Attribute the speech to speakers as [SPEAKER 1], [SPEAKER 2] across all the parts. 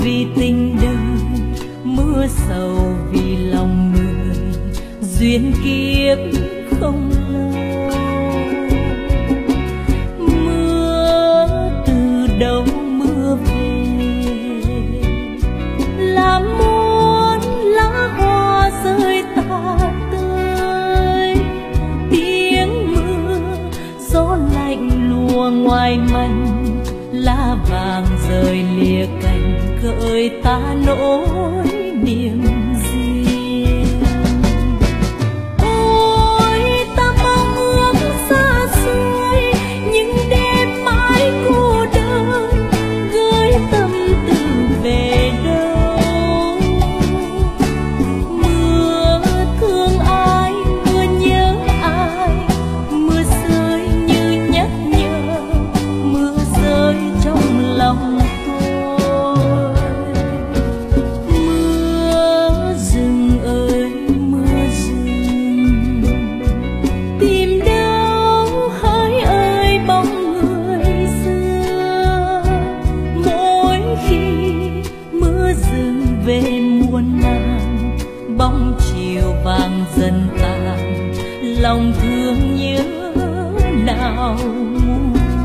[SPEAKER 1] vì tình đời, mưa sầu vì lòng người, duyên kiếp không lâu. Mưa từ đâu mưa về, làm muôn lá hoa rơi tả tơi. Tiếng mưa gió lạnh lùa ngoài manh, lá vàng rời lìa cành gợi ta nỗi niềm riêng. Ôi ta mong ước xa xôi những đêm mãi cô đơn, gửi tâm tư về đâu. Mưa thương ai, mưa nhớ ai, mưa rơi như nhắc nhở, mưa rơi trong lòng tôi. Mưa rừng ơi mưa rừng, tìm đâu hỡi ơi bóng người xưa. Mỗi khi mưa rừng về muôn màng, bóng chiều vàng dần tàn, lòng thương nhớ nào nguôi.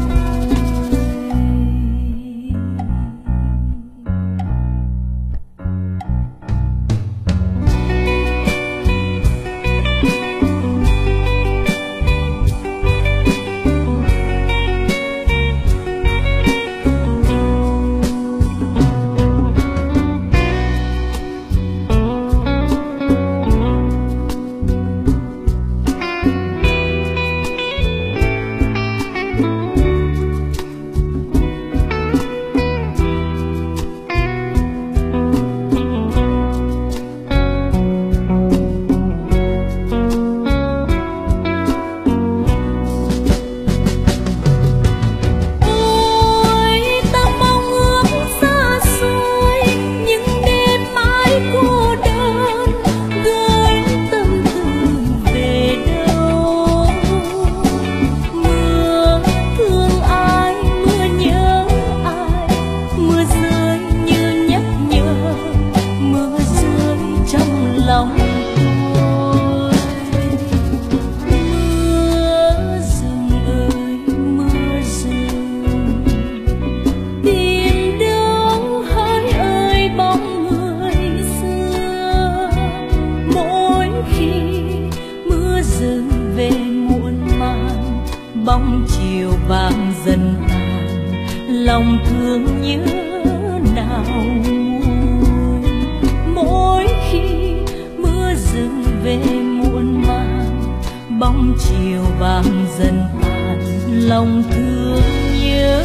[SPEAKER 1] Bóng chiều vàng dần tàn, lòng thương nhớ nào nguôi. Mỗi khi mưa rừng về muộn màng, bóng chiều vàng dần tàn, lòng thương nhớ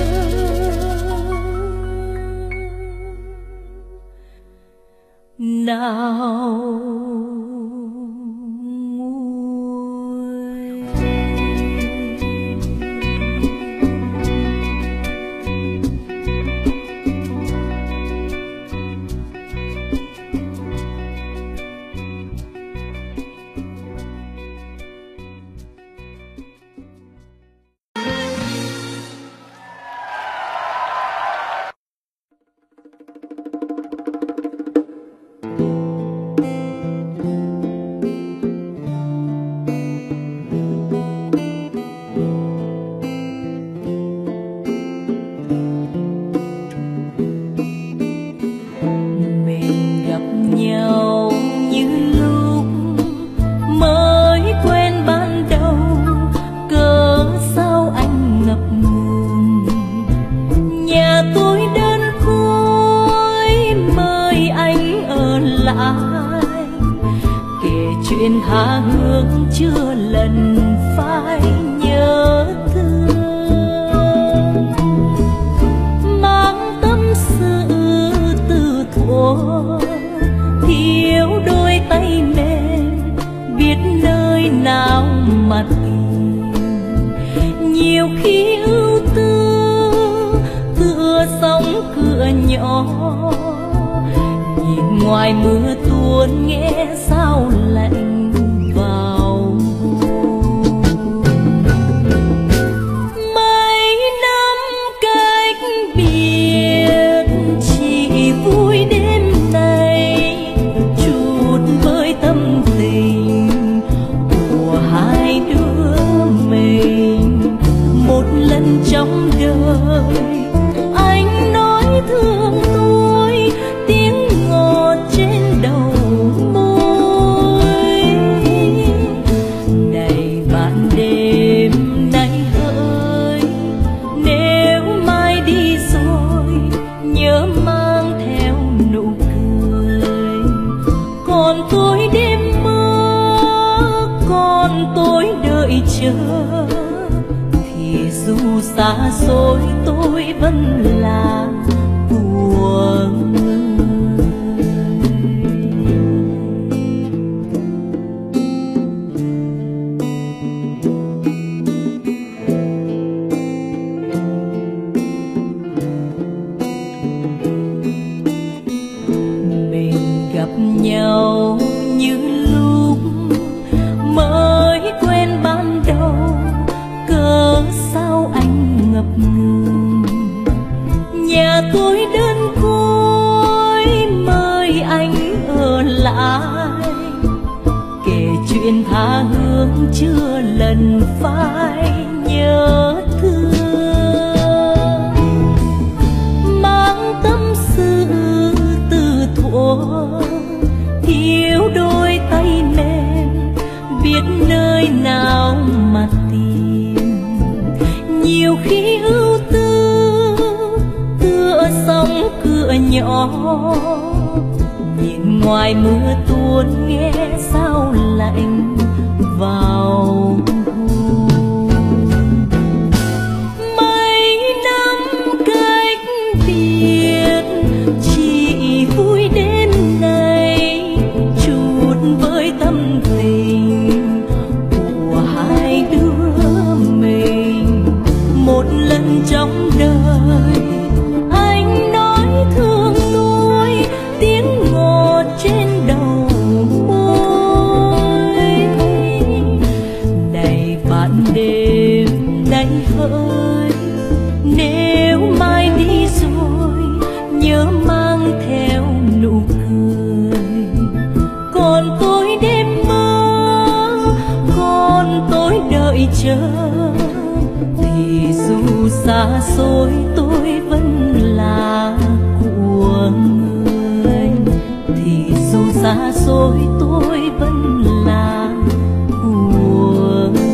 [SPEAKER 1] nào. Chuyện tha hương chưa lần phai nhớ thương, mang tâm sự từ thuở thiếu đôi tay mềm, biết nơi nào mà tìm. Nhiều khi ưu tư tựa sóng cửa nhỏ, nhìn ngoài mưa tuôn nghe sao lạnh vào. Mấy năm cách biệt chỉ vui chờ, thì dù xa xôi tôi vẫn là của người. Mình gặp nhau như lúc mới quen ban đầu, cớ sao anh ngập ngừng. Nhà tôi đơn côi mời anh ở lại, kể chuyện tha hương chưa lần phai nhớ thương. Mang tâm sự từ thuở thiếu đôi tay mềm, biết nơi nào mà tìm. Nhiều khi ưu tư tựa sóng cửa nhỏ, nhìn ngoài mưa tuôn nghe sao lạnh vào. Mấy năm cách biệt chỉ vui đến này, chút với tâm tình của hai đứa mình. Một lần trong đời anh nói thương nuối, tiếng ngọt trên đầu môi. Này bạn đêm nay hỡi, nếu mai đi rồi nhớ mang theo nụ cười. Còn tôi đêm mơ, còn tôi đợi chờ, thì dù xa xôi tôi vẫn là của người. Thì dù xa xôi tôi vẫn là của người.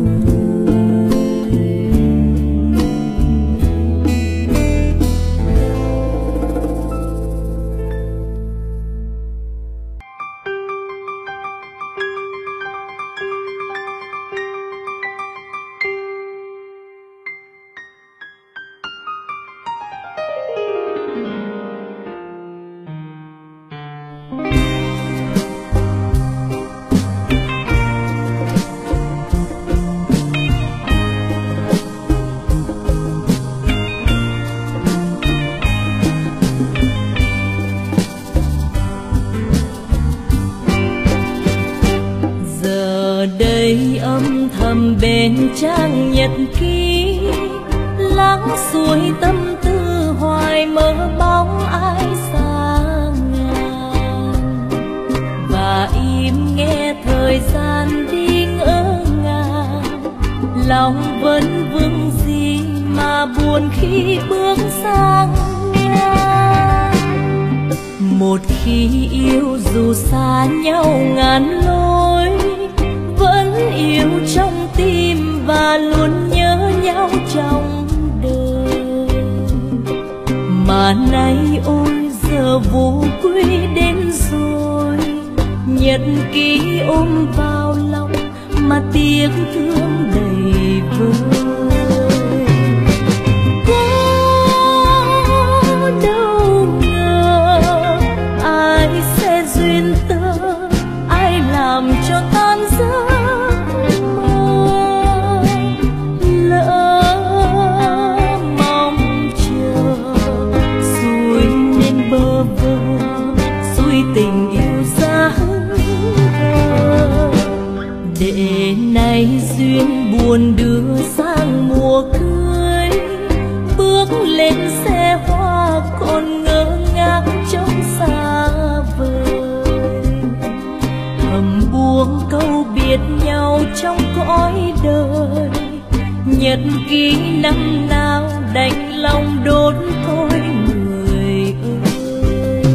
[SPEAKER 1] Giờ đây âm thầm bên trang nhật ký, lắng xuôi tâm tư hoài mơ bóng ai xa ngàn. Và im nghe thời gian đi ngỡ ngàng, lòng vẫn vương gì mà buồn khi bước sang ngang. Một khi yêu dù xa nhau ngàn lối, vẫn yêu trong tim và luôn nhớ nhau trong đời. Mà nay ôi giờ vô quy đến rồi, nhật ký ôm vào lòng mà tiếng thương đầy vơi. Có đâu ngờ ai sẽ duyên tơ, ai làm cho tan giấc mơ. Lỡ mong chờ xuôi nên bơ vơ, xuôi tình yêu xa hững. Để nay duyên buồn đưa sang mùa cưới, bước lên xe hoa còn ngơ ngác trong xa vời. Thầm buông câu biệt nhau trong cõi đời, nhật ký năm nào đành lòng đốt thôi người ơi.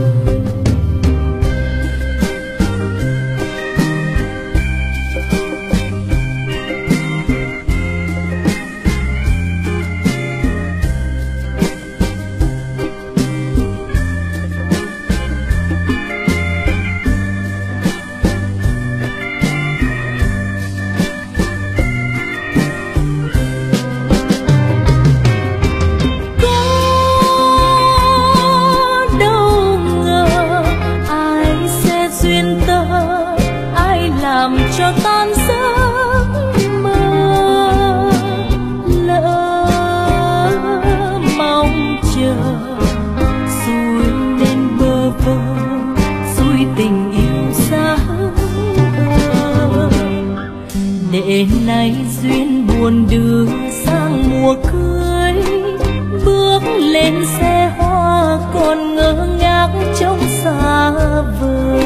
[SPEAKER 1] ngày duyên buồn đưa sang mùa cưới, bước lên xe hoa còn ngơ ngác trong xa vời,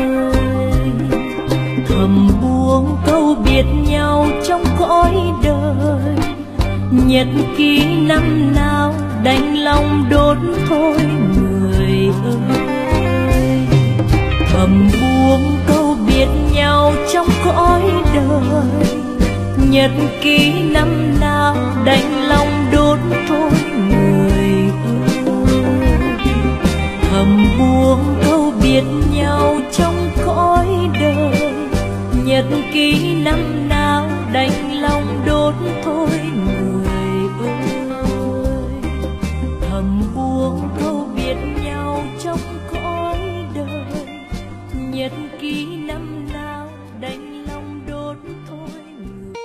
[SPEAKER 1] thầm buông câu biệt nhau trong cõi đời. Nhật ký năm nào đành lòng đốt thôi người ơi, thầm buông câu biệt nhau trong cõi đời. Nhật ký năm nào đành lòng đốt thôi người ơi, thầm buông câu biệt nhau trong cõi đời. Nhật ký năm nào đành lòng đốt thôi người ơi, thầm buông câu biệt nhau trong cõi đời. Nhật ký năm nào đành lòng đốt thôi người.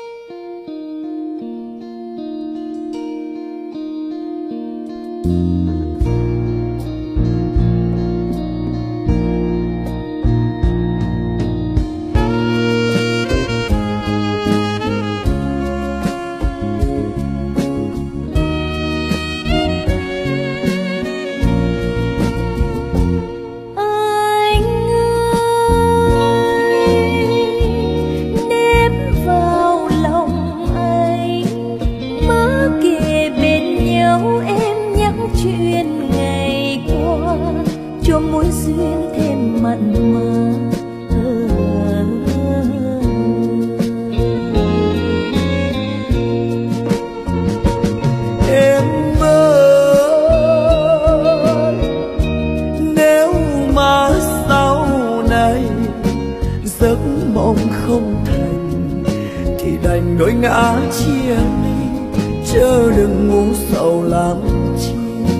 [SPEAKER 2] Đôi ngã chia ly, chớ đừng ngu sầu làm chi.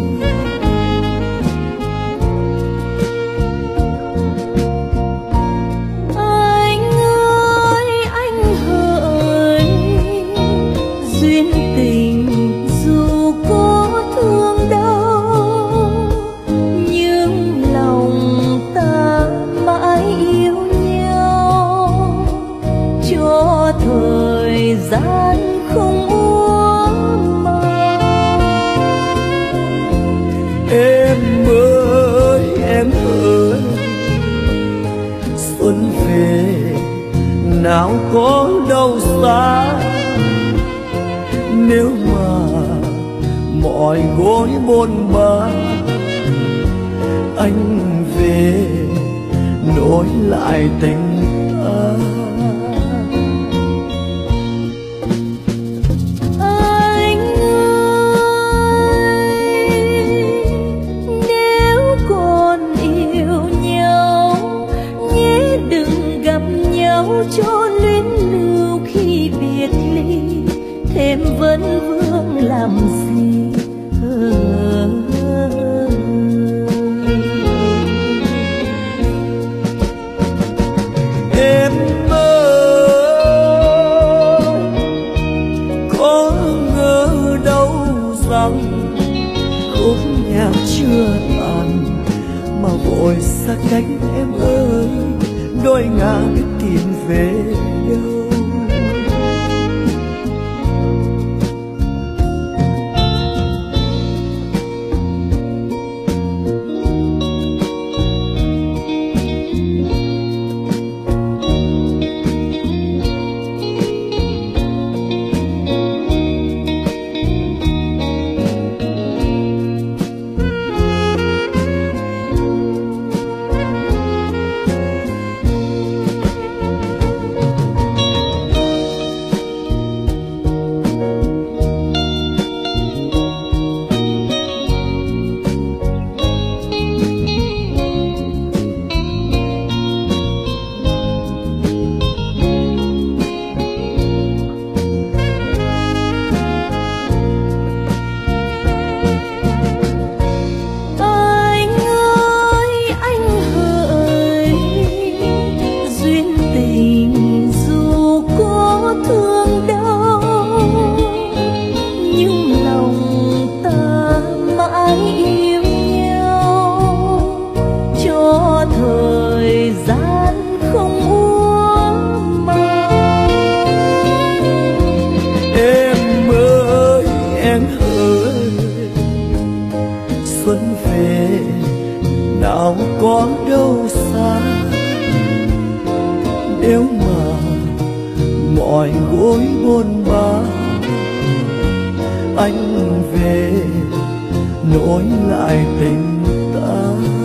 [SPEAKER 1] Anh ơi anh hỡi, duyên tình dù có thương đau, nhưng lòng ta mãi yêu nhau. Cho thời gian không úa màu.
[SPEAKER 2] Em ơi, xuân về nào có đâu xa. Nếu mà mọi gối bôn ba, anh về nối lại tình ta.
[SPEAKER 1] Cho luyến lưu khi biệt ly, thêm vấn vương làm gì.
[SPEAKER 2] Em ơi, có ngờ đâu rằng khúc nhạc chưa tàn mà vội xa cách em ơi. Đôi ngả biết tìm về đâu. có đâu xa. Nếu mà mọi gối buồn bã anh về nối lại tình ta.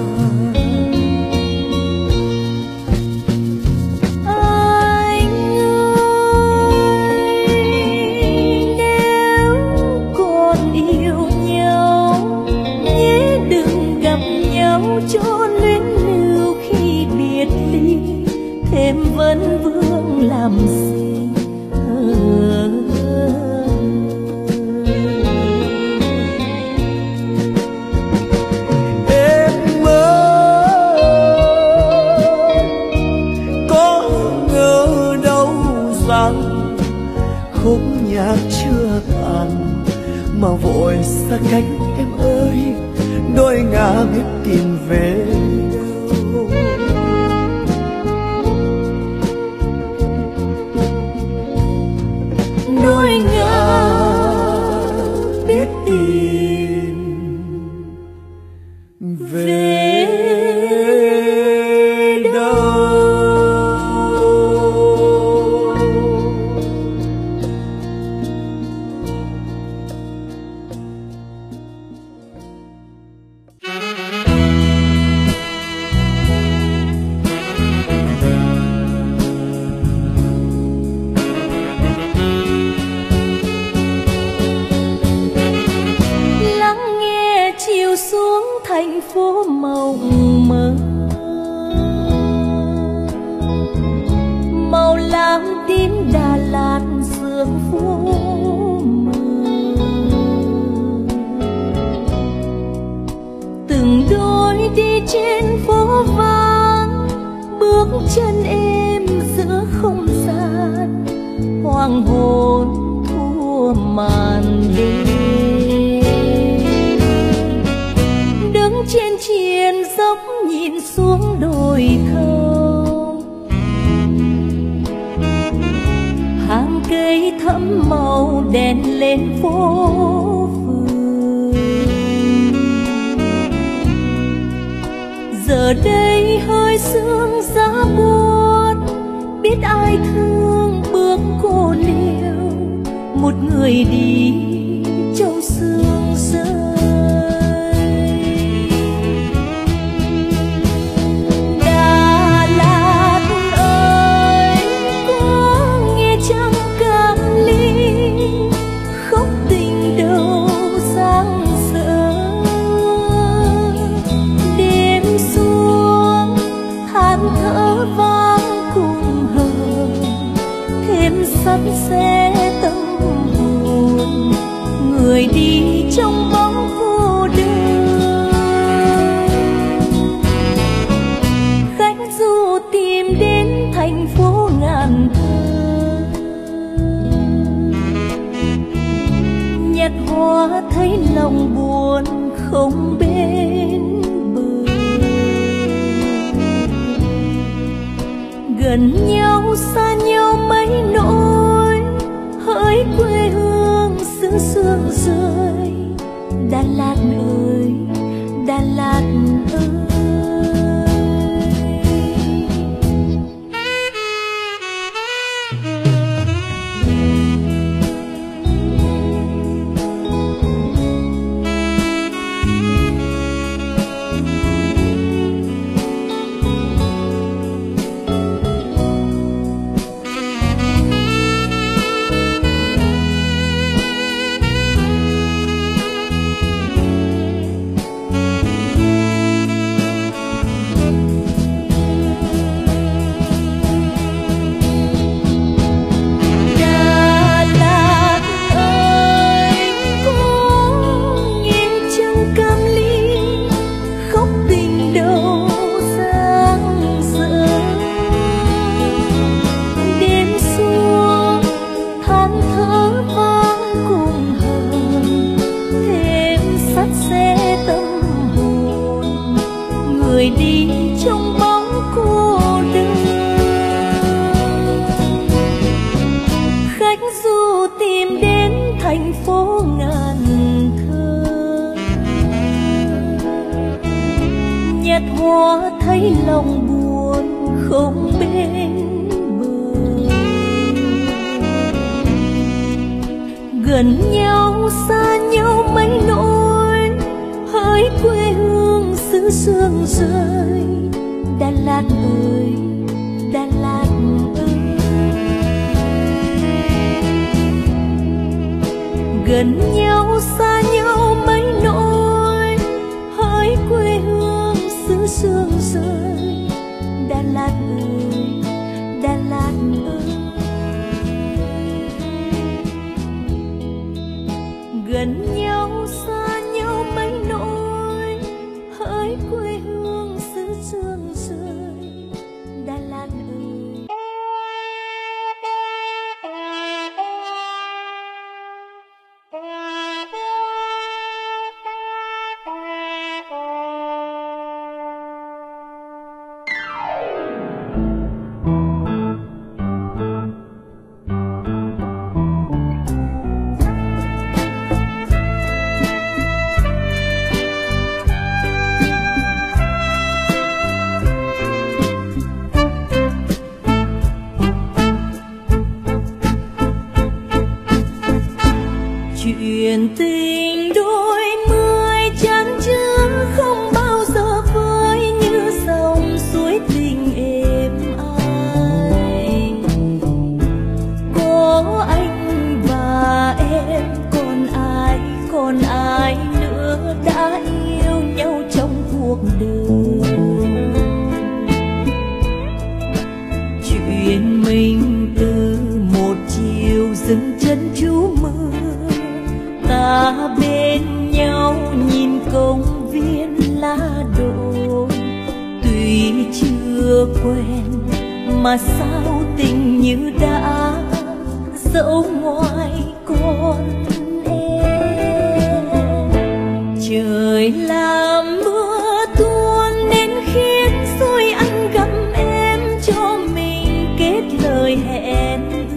[SPEAKER 1] Thêm vẫn vương làm gì
[SPEAKER 2] em ơi, có ngờ đâu rằng khúc nhạc chưa tàn mà vội xa cách em ơi, đôi ngả biết tìm về đâu. Đôi ngả biết tìm về đâu.
[SPEAKER 1] Thành phố mộng mơ, màu lam tím Đà Lạt sương phố mờ. Từng đôi đi trên phố vắng, bước chân êm giữa không gian, hoàng hôn thua màn đêm. Trên triền dốc nhìn xuống đồi thâu, hàng cây thẫm màu đèn lên phố phường. Giờ đây hơi sương giá buốt, biết ai thương bước cô liêu, một người đi trong sương rơi. Sắt xe tâm hồn người đi trong bóng cô đơn. Khách du tìm đến thành phố ngàn thơ, nhặt hoa thấy lòng buồn không bên bờ. Gần nhau xa nhau mấy nỗi, hỡi quê hương xứ sương rơi. Đà Lạt ơi, Đà Lạt ơi. Người đi trong bóng cô đơn, khách du tìm đến thành phố ngàn thơ, nhặt hoa có thấy lòng buồn không bên bờ. Gần nhau xa nhau mấy nỗi, hỡi quê hương xứ sương rơi. Đà Lạt ơi, Đà Lạt ơi. Gần nhau xa nhau mấy nỗi, hỡi quê hương xứ sương rơi. Đà Lạt ơi, Đà Lạt ơi. Gần nhau xa nhau mấy nỗi, hỡi quê hương xứ sương rơi. Đà Lạt ơi. Chuyện tình đôi mươi chan chứa không bao giờ vơi như dòng suối tình êm ái. Có anh và em, còn ai nữa đã yêu nhau trong cuộc đời. Chuyện mình từ một chiều dừng chân trú mưa, ta bên nhau nhìn công viên lá đổ. Tuy chưa quen mà sao tình như đã dẫu ngoài con em. Trời làm mưa tuôn nên khiến rồi anh gặp em, cho mình kết lời hẹn.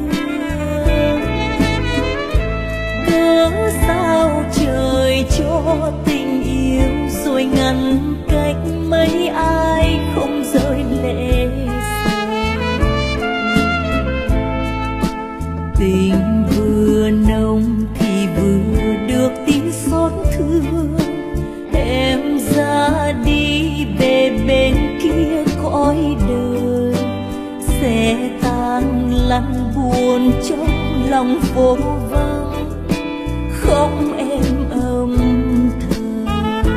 [SPEAKER 1] Sao trời cho tình yêu rồi ngăn cách mấy ai không rơi lệ rơi. Tình vừa nồng thì vừa được tin xót thương, em ra đi về bên kia cõi đời. Sẽ tan lăn buồn trong lòng vô vắng, không em âm thầm.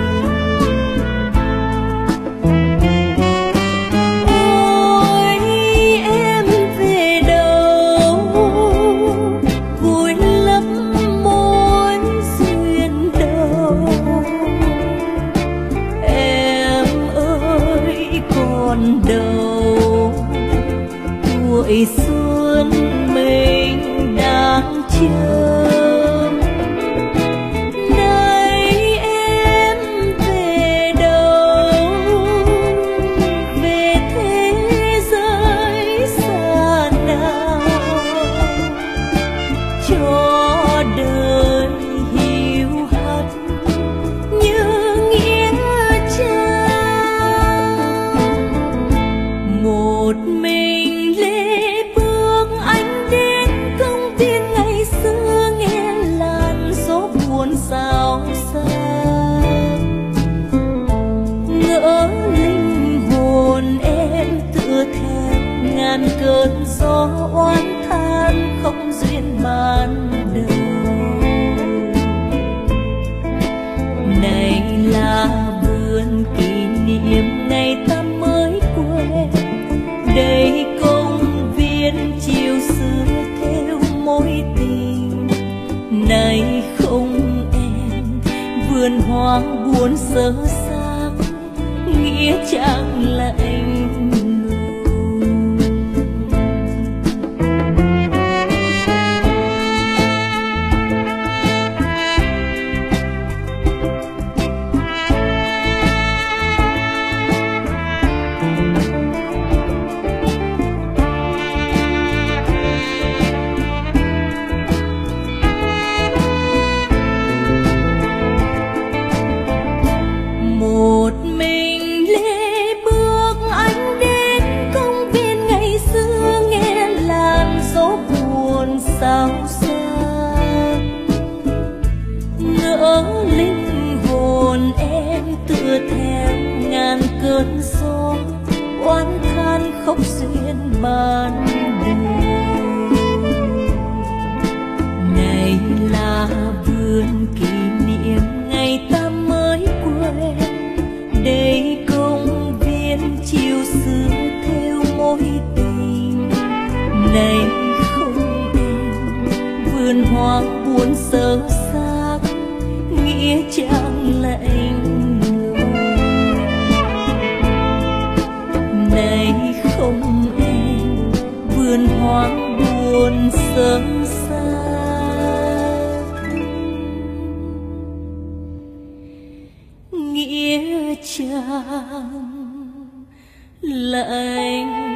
[SPEAKER 1] Ôi em về đâu, vui lắm mối duyên đầu. Em ơi còn đâu, tuổi xuân mình đang chờ. Cơn gió oán than không duyên ban đầu. Này là vườn kỷ niệm ngày ta mới quen, đây công viên chiều xưa theo mối tình. Này không em, vườn hoa buồn sơ xác, nghĩa trang lạnh. Một mình lê khóc duyên ban đầu. Này là vườn kỷ niệm ngày ta mới quen, đây công viên chiều xưa theo mối tình. Này không em, vườn hoa buồn sơ xác, nghĩa trang lạnh lùng. Này không em, vườn hoa buồn sơ xác, nghĩa trang lạnh.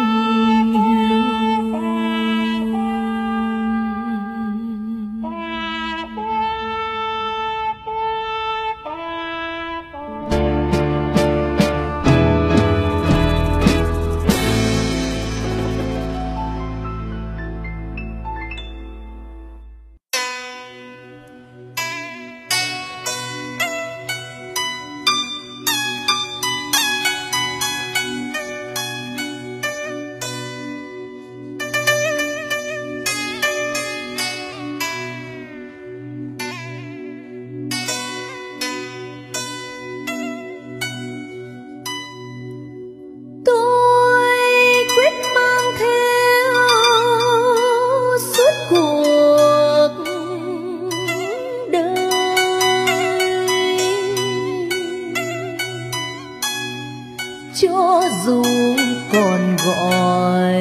[SPEAKER 1] Cho dù còn gọi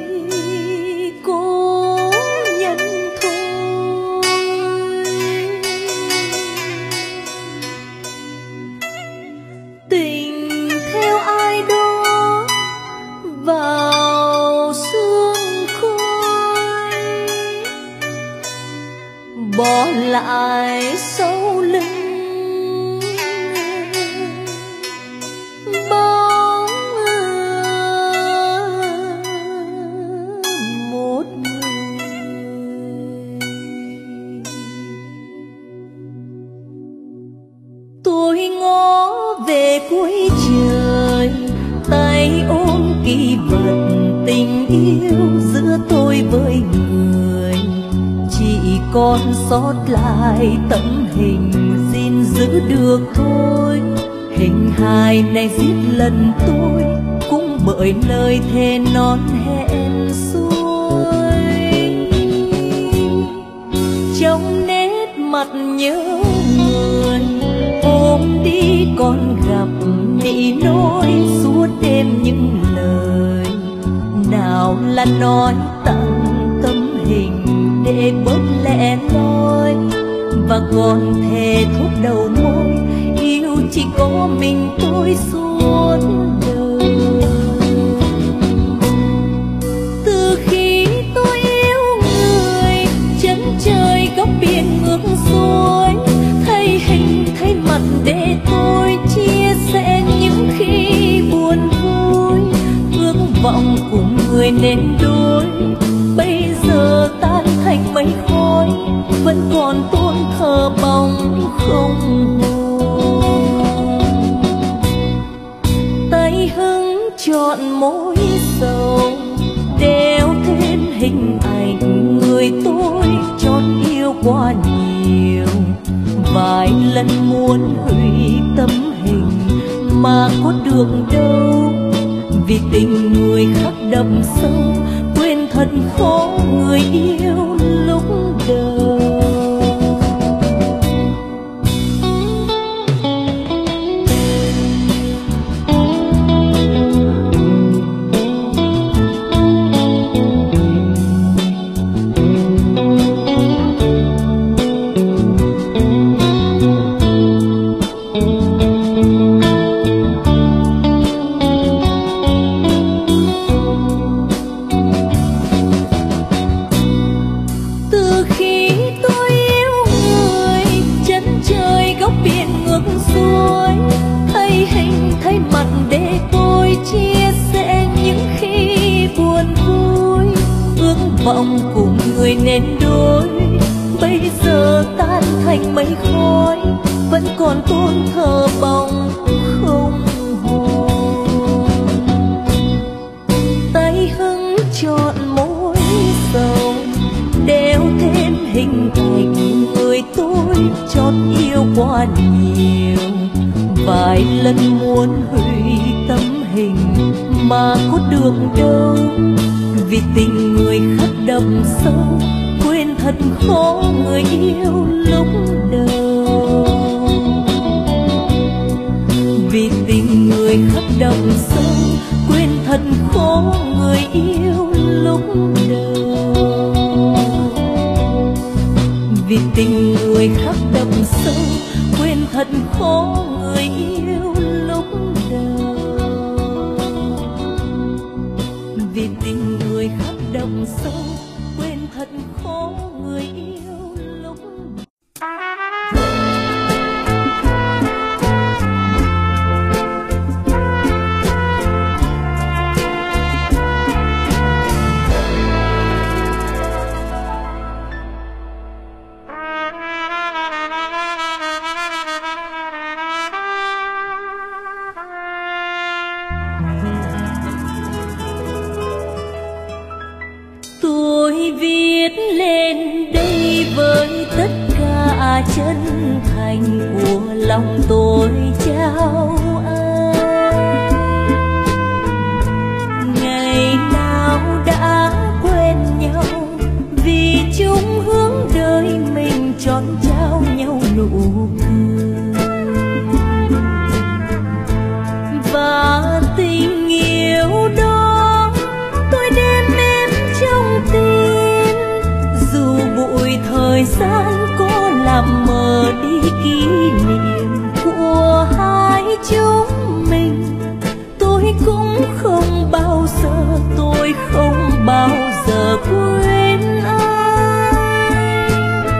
[SPEAKER 1] cố nhân thôi, tình theo ai đó vào sương khói, bỏ lại sau lưng cuối trời, tay ôm kỷ vật tình yêu giữa tôi với người. Chỉ còn sót lại tấm hình gìn giữ được thôi. Hình hài này giết lần tôi cũng bởi lời thề non hẹn xuôi. Trong nét mặt nhớ người ôm đi còn gặp nỉ nỗi suốt đêm những lời. Nào là nói tặng tấm hình để bớt lẻ loi, và còn thề thốt đầu môi yêu chỉ có mình tôi suốt đời. Từ khi tôi yêu người, chân trời góc biển ngược xuôi, thấy hình thấy mặt để tôi chia sẻ những khi buồn vui. Ước vọng cùng người nên đôi, bây giờ tan thành mây khói, vẫn còn tôn thờ bóng không hồn. Tay hứng chọn mối sầu, đeo thêm hình ảnh người tôi chót yêu quá nhiều. Vài lần muốn hủy tấm hình mà có được đâu, vì tình người khắc đậm sâu, quên thật khó người yêu lúc đầu. Vọng cùng người nên đôi, bây giờ tan thành mây khói, vẫn còn tôn thờ bóng không hồn. yêu quá nhiều, vài lần muốn hủy tấm hình mà có được đâu. Vì tình người khắc đậm sâu, quên thật khó người yêu lúc đầu. Vì tình người khắc đậm sâu, quên thật khó người yêu lúc đầu. Vì tình người khắc đậm sâu, quên thật khó người yêu lúc đầu. Vì tình người khắc đậm sâu, quên thật khó người yêu lúc đầu. Tôi viết lên đây với tất cả chân thành của lòng tôi trao ai. Ngày nào đã quen nhau, vì chung hướng đời mình tròn trao nhau nụ cười. Và tình yêu đó tôi đem em trong tim, dù bụi thời gian có làm mờ đi kỷ niệm của hai chúng mình. Tôi cũng không bao giờ, tôi không bao giờ quên anh.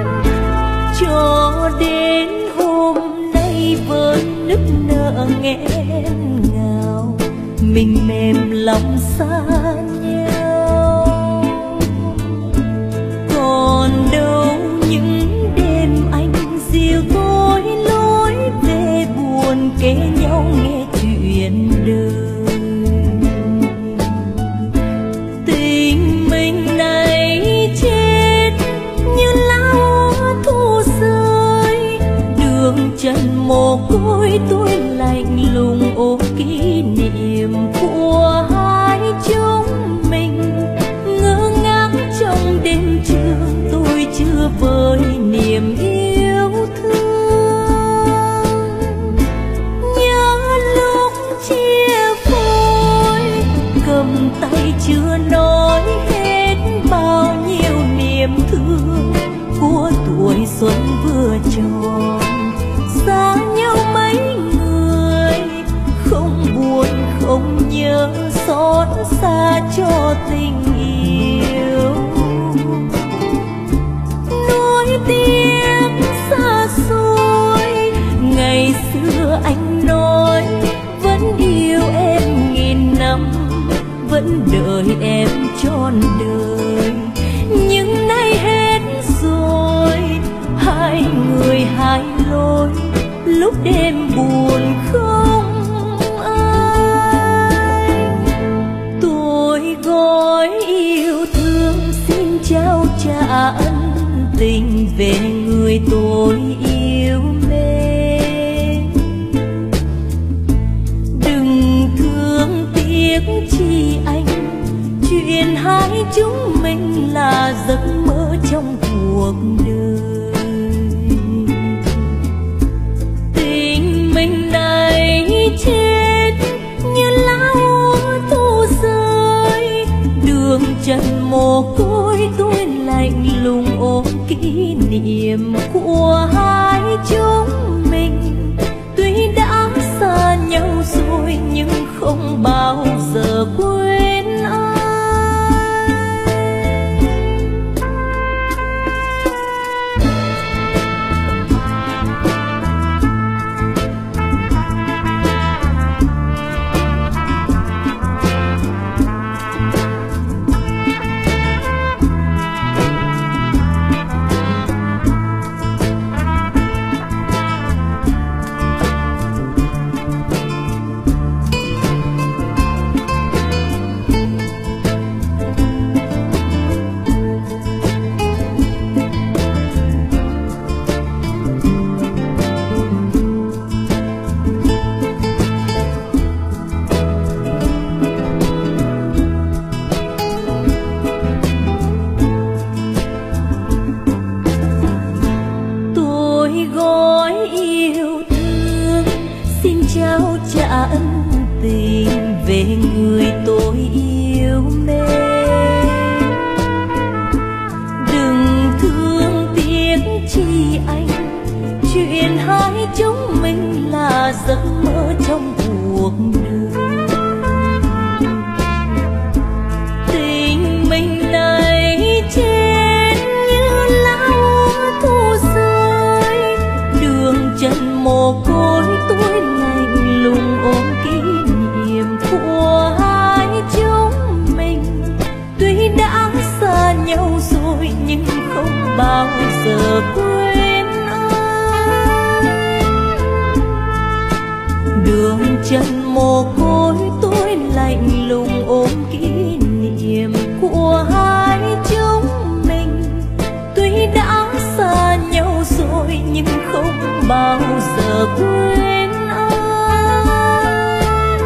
[SPEAKER 1] Cho đến hôm nay với nức nở nghẹn ngào, mình mềm lòng xa nhau. Còn đâu những đêm anh dìu tôi lối về buồn, kể nhau nghe chuyện đời. Tình mình này chết như lá úa thu rơi, đường trần mồ côi tôi lạnh lùng ôm kỷ niệm của hai chúng mình. Ngơ ngác trong đêm trường, tôi chưa vơi niềm yêu thương. Nhớ lúc chia phôi, cầm tay chưa nói hết bao nhiêu niềm thương của tuổi xuân vừa tròn. Xa nhau mấy người, không buồn không nhớ, xót xa cho tình yêu. Nuối tiếc xa xôi, ngày xưa anh nói vẫn yêu em nghìn năm, vẫn đợi em trọn đời. Nhưng nay hết rồi, hai người hai lối, lúc đêm buồn không ai. Tôi gói yêu thương xin trao trả ân tình về người tôi yêu mến. Đừng thương tiếc chi anh, chuyện hai chúng mình là giấc mơ trong cuộc đời. Tình mình này chết như lá úa thu rơi, đường trần mồ côi tôi lạnh lùng ôm kỷ niệm của hai chúng mình. Tuy đã xa nhau rồi nhưng không bao giờ quên anh. nhau rồi nhưng không bao giờ quên ai. Đường chân mồ côi tôi lạnh lùng ôm kỷ niệm của hai chúng mình. Tuy đã xa nhau rồi nhưng không bao giờ quên ai.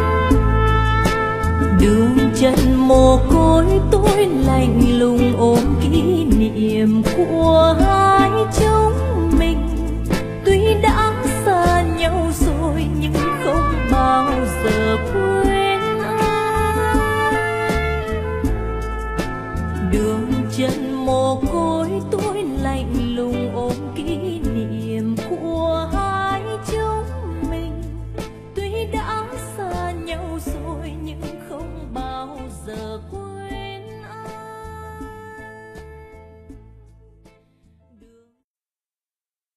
[SPEAKER 1] Đường chân mồ côi tôi lạnh lùng ôm kỷ niệm của hai chúng